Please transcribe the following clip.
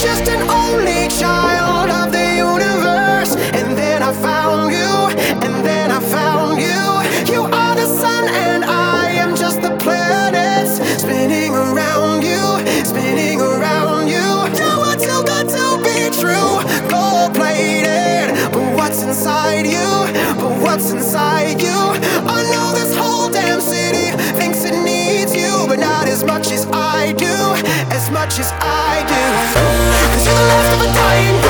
just an only child of the universe. And then I found you, and then I found you. You are the sun and I am just the planets spinning around you, spinning around you. You are too good to be true, gold-plated. But what's inside you? But what's inside you? I know this whole damn city thinks it needs you, but not as much as I do, as much as I do. 'Cause you're the last of a dying